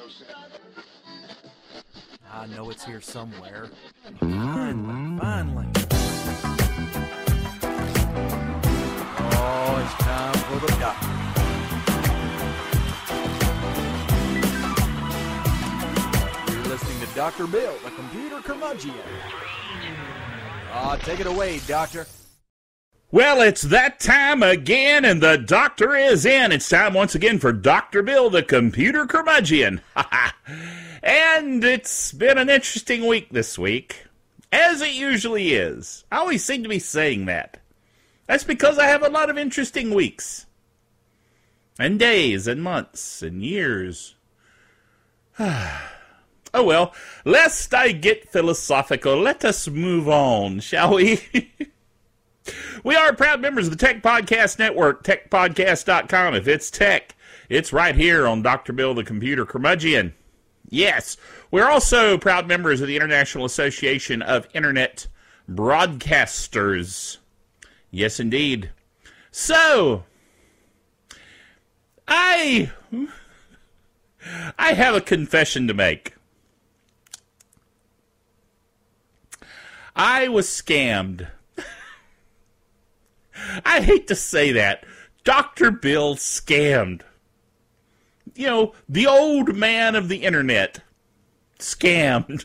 I know it's here somewhere. Finally. Oh, it's time for the doctor. You're listening to Dr. Bill, the computer curmudgeon. Take it away, Doctor. Well, it's that time again, and the doctor is in. It's time once again for Dr. Bill, the computer curmudgeon. And it's been an interesting week this week, as it usually is. I always seem to be saying that. That's because I have a lot of interesting weeks, and days, and months, and years. Oh well, lest I get philosophical, let us move on, shall we? We are proud members of the Tech Podcast Network, techpodcast.com. If it's tech, it's right here on Dr. Bill, the computer curmudgeon. Yes, we're also proud members of the International Association of Internet Broadcasters. Yes, indeed. So, I have a confession to make. I was scammed. I hate to say that. Dr. Bill scammed. You know, the old man of the internet scammed.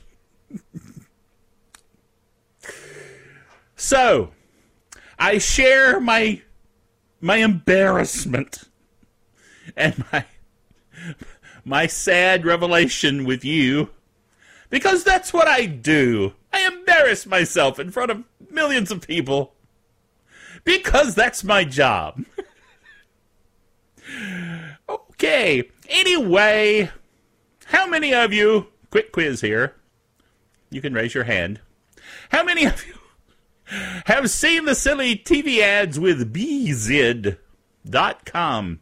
So, I share my embarrassment and my sad revelation with you, because that's what I do. I embarrass myself in front of millions of people. Because that's my job. Okay. Anyway, how many of you, quick quiz here, you can raise your hand. How many of you have seen the silly TV ads with Beezid.com?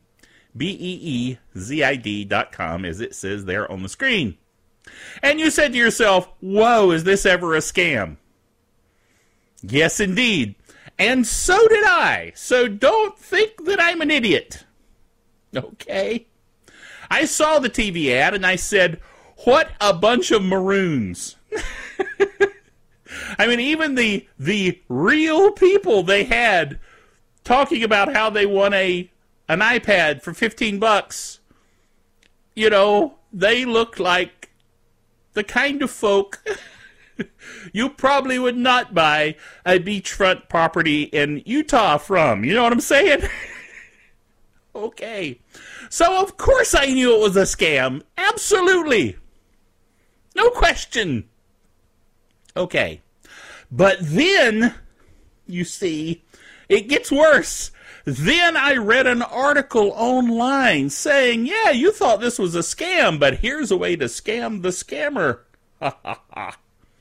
Beezid.com, as it says there on the screen. And you said to yourself, whoa, is this ever a scam? Yes, indeed. And so did I. So don't think that I'm an idiot. Okay? I saw the TV ad and I said, what a bunch of maroons. I mean, even the real people they had talking about how they won an iPad for $15, you know, they looked like the kind of folk you probably would not buy a beachfront property in Utah from. You know what I'm saying? Okay. So, of course I knew it was a scam. Absolutely. No question. Okay. But then, you see, it gets worse. Then I read an article online saying, yeah, you thought this was a scam, but here's a way to scam the scammer. Ha ha ha.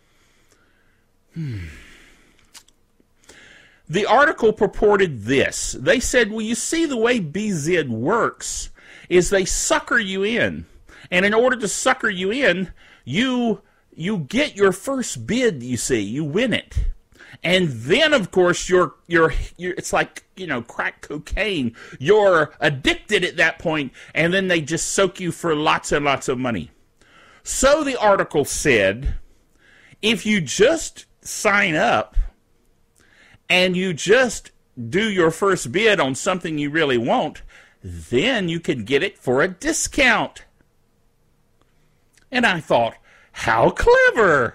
The article purported this. They said, well, you see, the way Beezid works is they sucker you in. And in order to sucker you in, you get your first bid, you see. You win it. And then, of course, you're it's like, you know, crack cocaine. You're addicted at that point, and then they just soak you for lots and lots of money. So the article said, if you just sign up and you just do your first bid on something you really want, then you can get it for a discount. And I thought, how clever.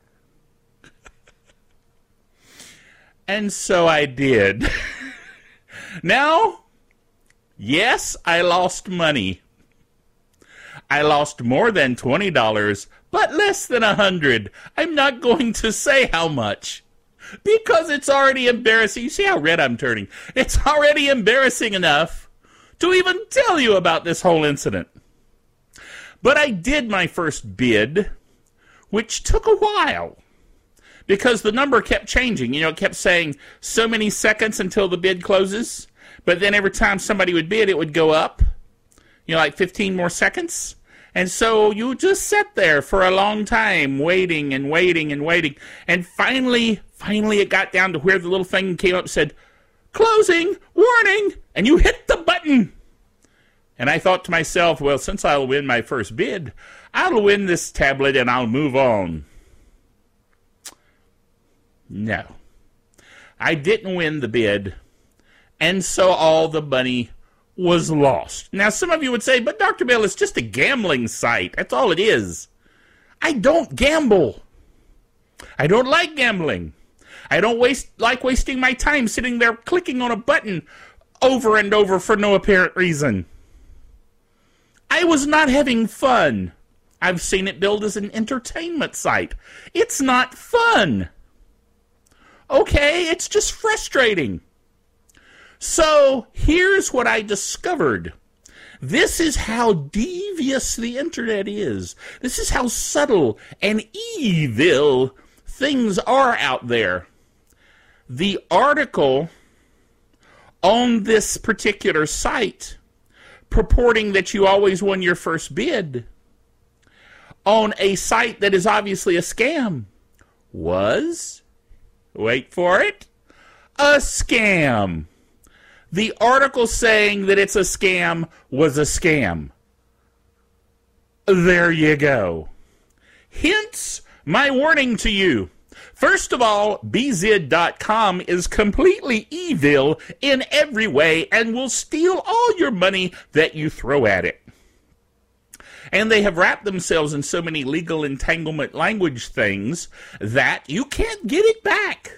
And so I did. Now, yes, I lost money. I lost more than $20, but less than $100. I'm not going to say how much, because it's already embarrassing. You see how red I'm turning? It's already embarrassing enough to even tell you about this whole incident. But I did my first bid, which took a while, because the number kept changing. You know, it kept saying so many seconds until the bid closes, but then every time somebody would bid, it would go up. You know, like 15 more seconds. And so you just sat there for a long time, waiting and waiting and waiting. And finally it got down to where the little thing came up and said, closing, warning, and you hit the button. And I thought to myself, well, since I'll win my first bid, I'll win this tablet and I'll move on. No. I didn't win the bid, and so all the money was lost. Now, some of you would say, but Dr. Bill, it's just a gambling site. That's all it is. I don't gamble. I don't like gambling. I don't like wasting my time sitting there clicking on a button over and over for no apparent reason. I was not having fun. I've seen it billed as an entertainment site. It's not fun. Okay, it's just frustrating. So, here's what I discovered. This is how devious the internet is. This is how subtle and evil things are out there. The article on this particular site purporting that you always won your first bid on a site that is obviously a scam was, wait for it, a scam. The article saying that it's a scam was a scam. There you go. Hence my warning to you. First of all, BZID.com is completely evil in every way and will steal all your money that you throw at it. And they have wrapped themselves in so many legal entanglement language things that you can't get it back.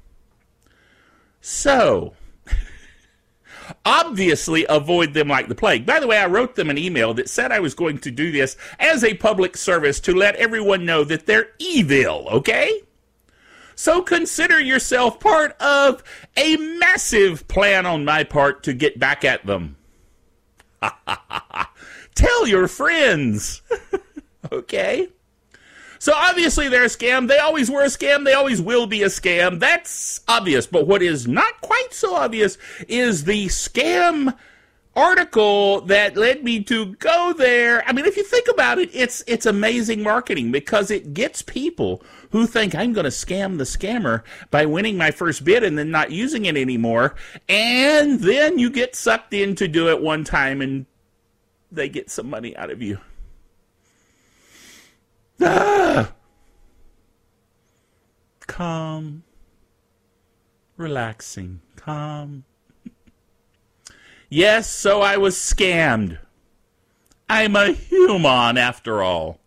So, obviously avoid them like the plague. By the way, I wrote them an email that said I was going to do this as a public service to let everyone know that they're evil, okay? So consider yourself part of a massive plan on my part to get back at them. Tell your friends. Okay? So obviously they're a scam. They always were a scam. They always will be a scam. That's obvious. But what is not quite so obvious is the scam article that led me to go there. I mean, if you think about it, it's amazing marketing because it gets people who think I'm going to scam the scammer by winning my first bid and then not using it anymore. And then you get sucked in to do it one time and they get some money out of you. Calm. Relaxing. Calm. Yes, so I was scammed. I'm a human after all.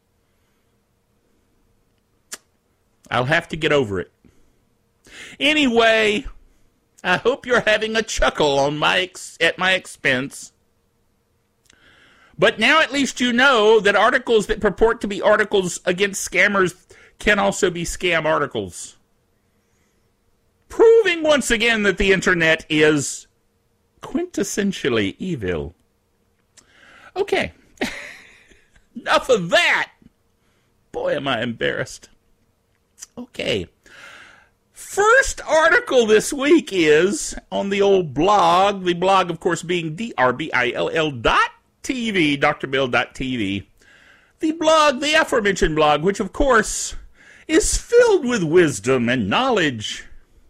I'll have to get over it. Anyway, I hope you're having a chuckle on at my expense. But now at least you know that articles that purport to be articles against scammers can also be scam articles. Proving once again that the internet is quintessentially evil. Okay. Enough of that. Boy, am I embarrassed. Okay. First article this week is on the old blog. The blog, of course, being drbill.tv, drbill.tv. The blog, the aforementioned blog, which, of course, is filled with wisdom and knowledge.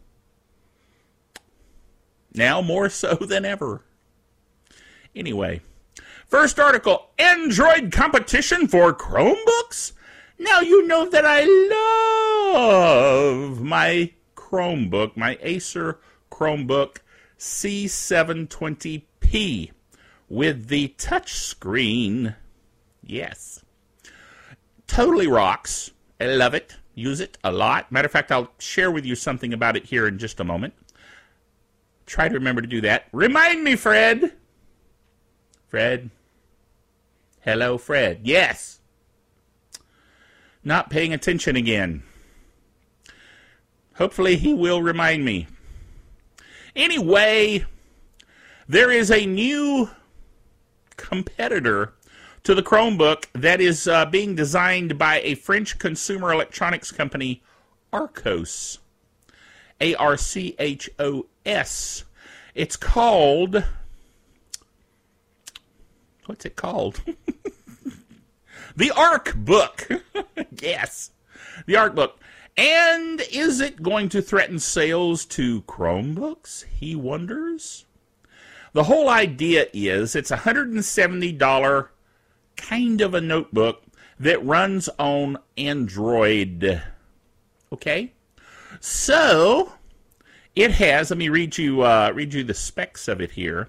Now more so than ever. Anyway, first article, Android competition for Chromebooks? Now you know that I love my Chromebook, my Acer Chromebook C720p with the touch screen. Yes. Totally rocks. I love it. Use it a lot. Matter of fact, I'll share with you something about it here in just a moment. Try to remember to do that. Remind me, Fred. Fred. Hello, Fred. Yes. Not paying attention again. Hopefully he will remind me. Anyway, there is a new competitor to the Chromebook that is being designed by a French consumer electronics company, Archos. Archos. It's called... What's it called? The ArcBook. Yes. The ArcBook. And is it going to threaten sales to Chromebooks? He wonders. The whole idea is it's a $170 kind of a notebook that runs on Android. Okay? So, it has, let me read you the specs of it here.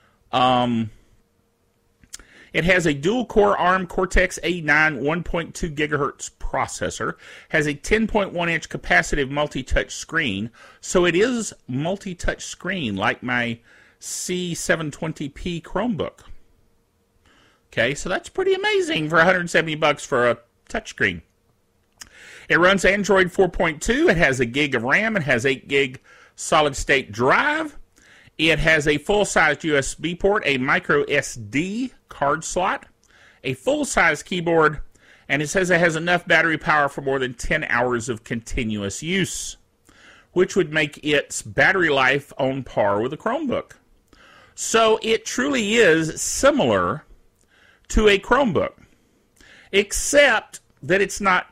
It has a dual-core ARM Cortex-A9 1.2 gigahertz processor, has a 10.1-inch capacitive multi-touch screen, so it is multi-touch screen like my C720p Chromebook. Okay, so that's pretty amazing for $170 for a touchscreen. It runs Android 4.2. It has a gig of RAM. It has 8 gig solid-state drive. It has a full-size USB port, a micro SD card slot, a full-size keyboard, and it says it has enough battery power for more than 10 hours of continuous use, which would make its battery life on par with a Chromebook. So it truly is similar to a Chromebook, except that it's not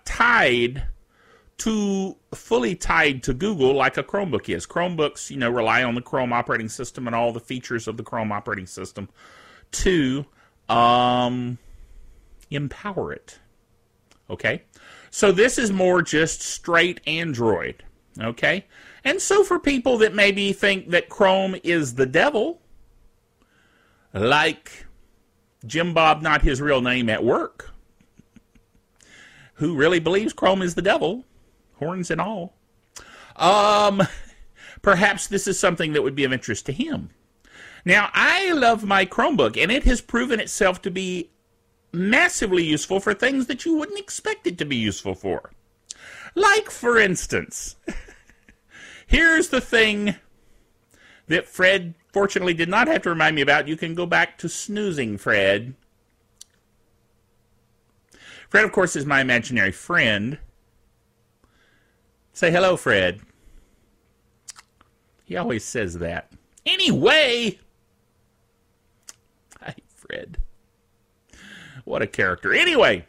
fully tied to Google like a Chromebook is. Chromebooks, rely on the Chrome operating system and all the features of the Chrome operating system to empower it. Okay? So this is more just straight Android. Okay? And so for people that maybe think that Chrome is the devil, like Jim Bob, not his real name at work, who really believes Chrome is the devil, horns and all, perhaps this is something that would be of interest to him. Now, I love my Chromebook, and it has proven itself to be massively useful for things that you wouldn't expect it to be useful for. Like, for instance, here's the thing that Fred fortunately did not have to remind me about. You can go back to snoozing, Fred. Fred, of course, is my imaginary friend. Say hello, Fred. He always says that. Anyway. Hi, Fred. What a character. Anyway.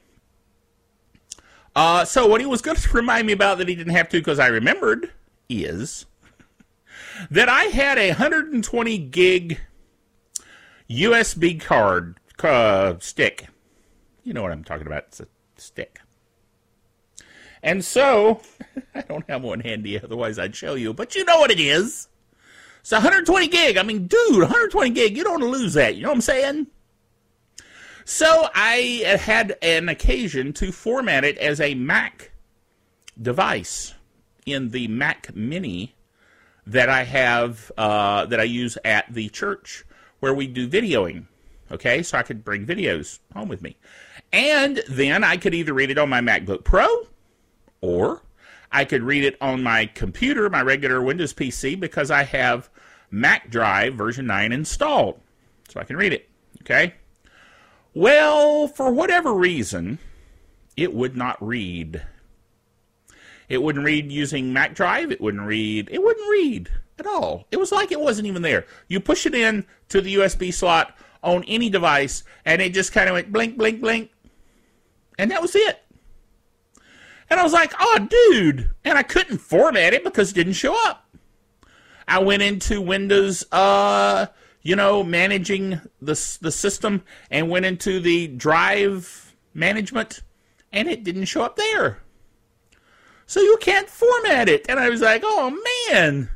So what he was going to remind me about that he didn't have to because I remembered is that I had a 120 gig USB card stick. You know what I'm talking about. It's a stick. And so, I don't have one handy, otherwise I'd show you, but you know what it is. It's 120 gig. I mean, dude, 120 gig, you don't want to lose that. You know what I'm saying? So, I had an occasion to format it as a Mac device in the Mac Mini that I have, that I use at the church where we do videoing. Okay, so I could bring videos home with me. And then I could either read it on my MacBook Pro, or I could read it on my computer, my regular Windows PC, because I have Mac Drive version 9 installed. So I can read it. Okay? Well, for whatever reason, it would not read. It wouldn't read using Mac Drive. It wouldn't read at all. It was like it wasn't even there. You push it in to the USB slot on any device, and it just kind of went blink, blink, blink. And that was it. And I was like, oh, dude. And I couldn't format it because it didn't show up. I went into Windows, managing the system, and went into the drive management, and it didn't show up there. So you can't format it. And I was like, oh, man.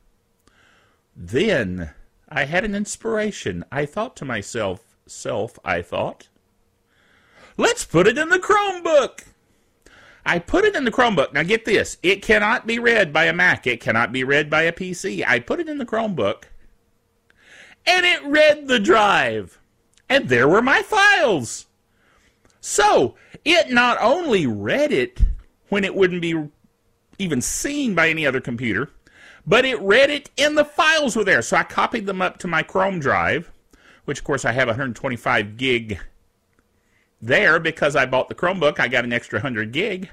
Then I had an inspiration. I thought to myself, let's put it in the Chromebook. I put it in the Chromebook. Now get this. It cannot be read by a Mac. It cannot be read by a PC. I put it in the Chromebook, and it read the drive. And there were my files. So it not only read it when it wouldn't be even seen by any other computer, but it read it and the files were there. So I copied them up to my Chrome drive, which of course I have 125 gig there because I bought the Chromebook. I got an extra 100 gig.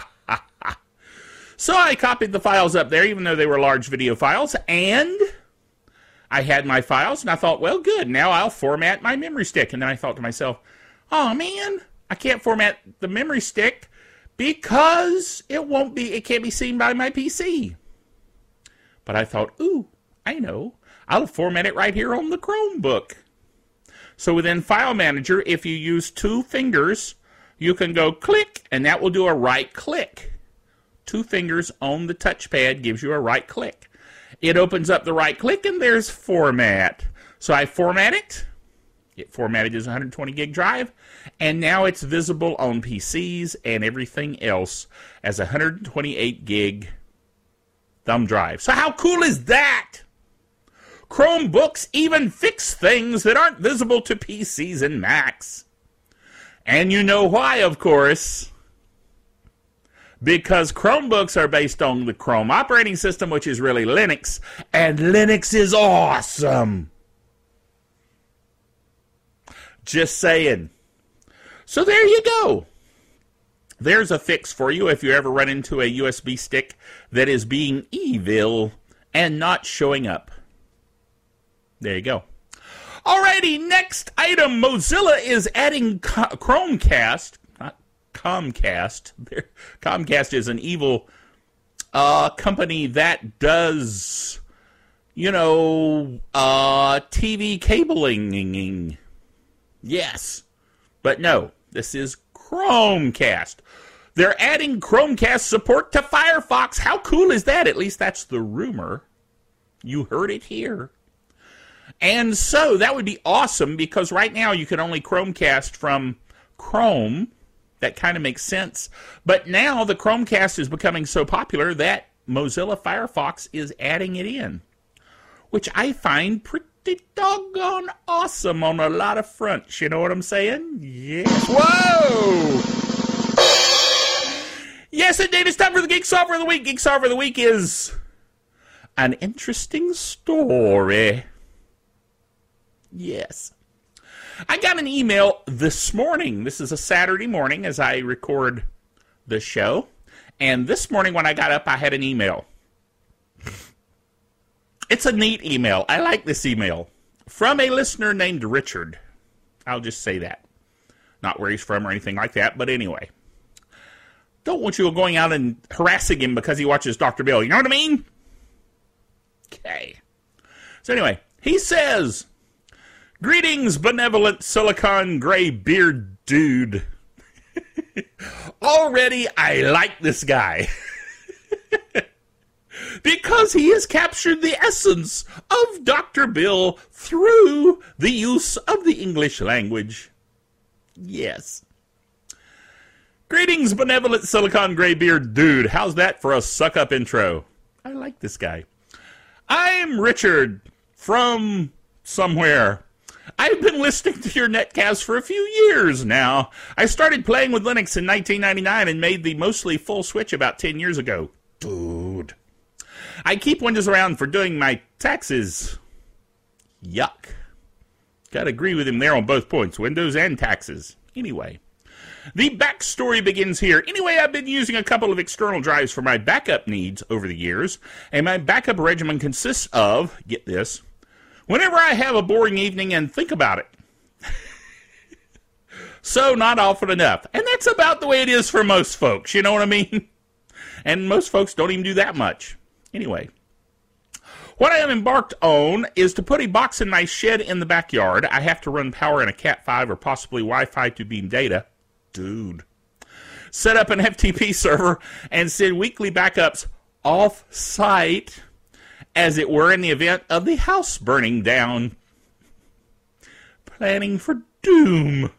So I copied the files up there, even though they were large video files, and I had my files, and I thought, well, good, now I'll format my memory stick. And then I thought to myself, oh man, I can't format the memory stick because it can't be seen by my PC. But I thought, ooh, I know. I'll format it right here on the Chromebook. So within File Manager, if you use 2 fingers, you can go click, and that will do a right click. 2 fingers on the touchpad gives you a right click. It opens up the right click, and there's format. So I format it. It formatted as a 120 gig drive, and now it's visible on PCs and everything else as a 128 gig thumb drive. So how cool is that? Chromebooks even fix things that aren't visible to PCs and Macs. And you know why, of course. Because Chromebooks are based on the Chrome operating system, which is really Linux, and Linux is awesome. Just saying. So there you go. There's a fix for you if you ever run into a USB stick that is being evil and not showing up. There you go. Alrighty, next item. Mozilla is adding Chromecast, not Comcast. Comcast is an evil company that does, TV cabling. Yes. But no, this is Chromecast. They're adding Chromecast support to Firefox. How cool is that? At least that's the rumor. You heard it here. And so that would be awesome because right now you can only Chromecast from Chrome. That kind of makes sense. But now the Chromecast is becoming so popular that Mozilla Firefox is adding it in, which I find pretty doggone awesome on a lot of fronts. You know what I'm saying? Yes. Whoa! Yes, indeed. It's time for the Geek Solver of the Week. Geek Solver of the Week is an interesting story. Yes. I got an email this morning. This is a Saturday morning as I record the show. And this morning when I got up, I had an email. It's a neat email. I like this email. From a listener named Richard. I'll just say that. Not where he's from or anything like that, but anyway. Don't want you going out and harassing him because he watches Dr. Bill. You know what I mean? Okay. So anyway, he says, "Greetings, benevolent silicon gray beard dude." Already, I like this guy. Because he has captured the essence of Dr. Bill through the use of the English language. Yes. Greetings, benevolent silicon gray beard dude. How's that for a suck-up intro? I like this guy. I'm Richard from somewhere. I've been listening to your netcast for a few years now. I started playing with Linux in 1999 and made the mostly full switch about 10 years ago. Dude. I keep Windows around for doing my taxes. Yuck. Gotta agree with him there on both points, Windows and taxes. Anyway, the backstory begins here. Anyway, I've been using a couple of external drives for my backup needs over the years, and my backup regimen consists of, get this, whenever I have a boring evening and think about it. So, not often enough. And that's about the way it is for most folks, you know what I mean? And most folks don't even do that much. Anyway, what I am embarked on is to put a box in my shed in the backyard. I have to run power in a Cat5 or possibly Wi-Fi to beam data. Dude. Set up an FTP server and send weekly backups off-site, as it were, in the event of the house burning down. Planning for doom.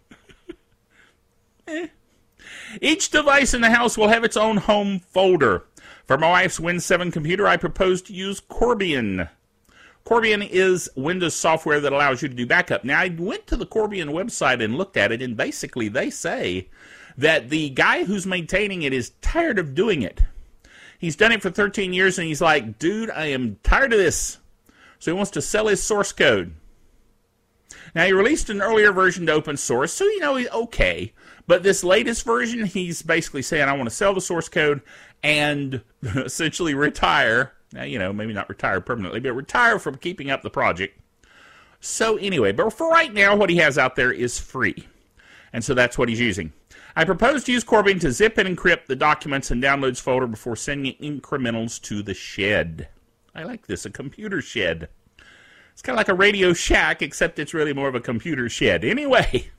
Each device in the house will have its own home folder. For my wife's Win 7 computer, I propose to use Corbian. Corbian is Windows software that allows you to do backup. Now, I went to the Corbian website and looked at it, and basically they say that the guy who's maintaining it is tired of doing it. He's done it for 13 years, and he's like, dude, I am tired of this. So he wants to sell his source code. Now, he released an earlier version to open source, so, he's okay. But this latest version, he's basically saying, I want to sell the source code and essentially retire. Now, maybe not retire permanently, but retire from keeping up the project. So anyway, but for right now, what he has out there is free. And so that's what he's using. I propose to use Corbian to zip and encrypt the documents and downloads folder before sending incrementals to the shed. I like this, a computer shed. It's kind of like a Radio Shack, except it's really more of a computer shed. Anyway.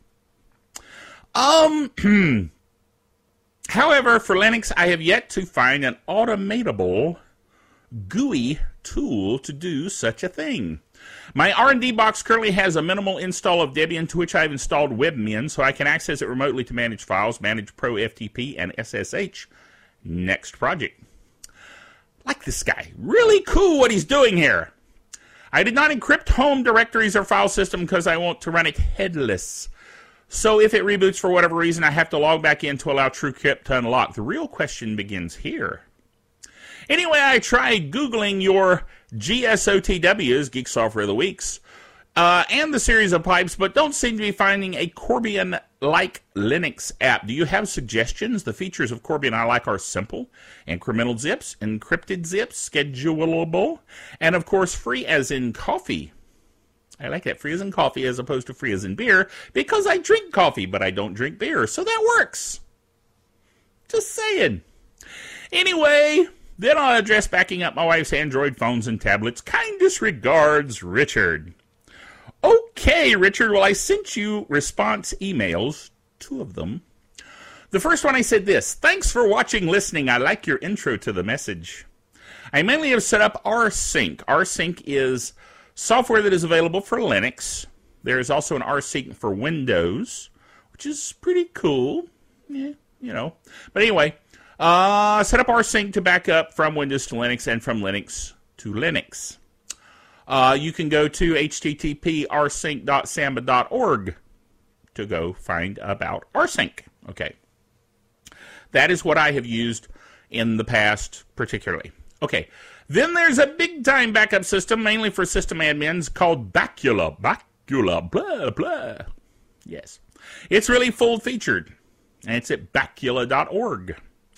However, for Linux, I have yet to find an automatable GUI tool to do such a thing. My R&D box currently has a minimal install of Debian, to which I've installed WebMin, so I can access it remotely to manage files, manage Pro FTP and SSH. Next project. Like this guy. Really cool what he's doing here. I did not encrypt home directories or file system because I want to run it headless. So if it reboots for whatever reason, I have to log back in to allow TrueCrypt to unlock. The real question begins here. Anyway, I tried Googling your GSOTWs, Geek Software of the Weeks, and the series of pipes, but don't seem to be finding a Corbian-like Linux app. Do you have suggestions? The features of Corbian I like are simple, incremental zips, encrypted zips, schedulable, and of course free as in coffee. I like that, free as in coffee as opposed to free as in beer, because I drink coffee, but I don't drink beer, so that works. Just saying. Anyway, then I'll address backing up my wife's Android phones and tablets. Kindest regards, Richard. Okay, Richard, well, I sent you response emails, 2 of them. The first one I said this: thanks for watching, listening. I like your intro to the message. I mainly have set up rsync. Rsync is software that is available for Linux. There is also an rsync for Windows, which is pretty cool. Yeah, you know. But anyway, set up rsync to back up from Windows to Linux and from Linux to Linux. You can go to http://rsync.samba.org to go find about rsync. Okay. That is what I have used in the past particularly. Okay. Then there's a big-time backup system, mainly for system admins, called Bacula. Bacula, blah, blah. Yes. It's really full-featured, and it's at bacula.org.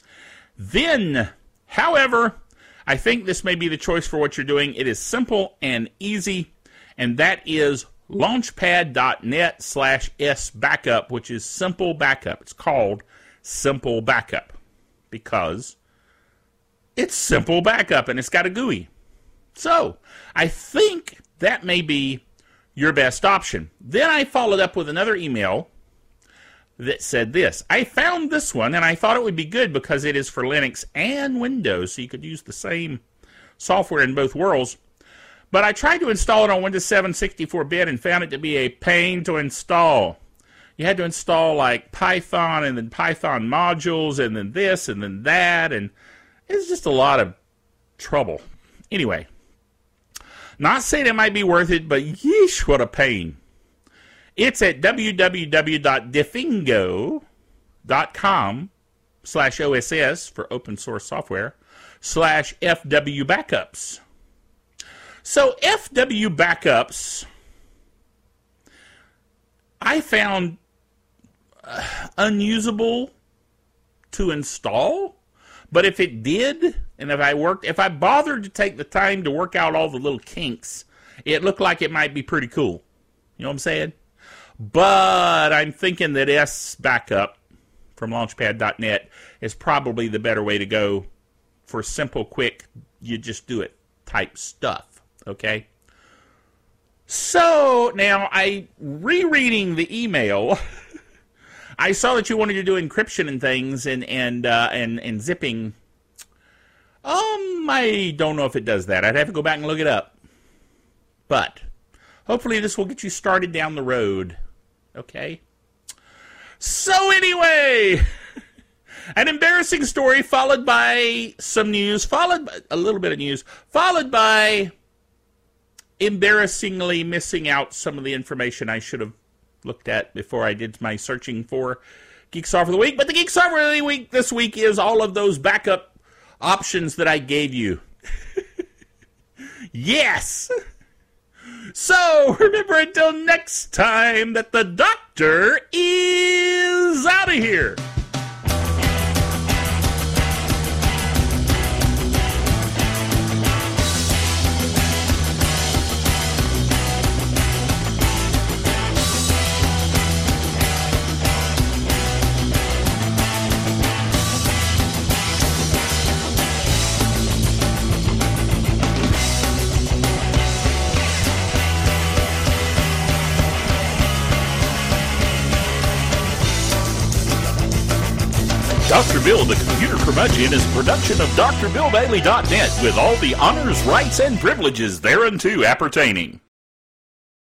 Then, however, I think this may be the choice for what you're doing. It is simple and easy, and that is launchpad.net/sbackup, which is simple backup. It's called simple backup because it's simple backup, and it's got a GUI. So, I think that may be your best option. Then I followed up with another email that said this: I found this one, and I thought it would be good because it is for Linux and Windows, so you could use the same software in both worlds. But I tried to install it on Windows 7 64-bit and found it to be a pain to install. You had to install like Python and then Python modules and then this and then that, and it's just a lot of trouble. Anyway, not saying it might be worth it, but yeesh, what a pain. It's at www.diffingo.com/OSS for open source software /FW backups. So FW backups, I found unusable to install. But if it did, and if I bothered to take the time to work out all the little kinks, it looked like it might be pretty cool. You know what I'm saying? But I'm thinking that SBackup from launchpad.net is probably the better way to go for simple, quick, you just do it type stuff. Okay? So, now, rereading the email, I saw that you wanted to do encryption and things and zipping. I don't know if it does that. I'd have to go back and look it up. But hopefully this will get you started down the road. Okay? So anyway, an embarrassing story followed by some news, followed by a little bit of news, followed by embarrassingly missing out some of the information I should have looked at before I did my searching for Geek Software of the Week. But the Geek Software of the Week this week is all of those backup options that I gave you. Yes! So, remember until next time that the doctor is out of here. Dr. Bill, the Computer Curmudgeon, is a production of DrBillDaily.net with all the honors, rights, and privileges thereunto appertaining.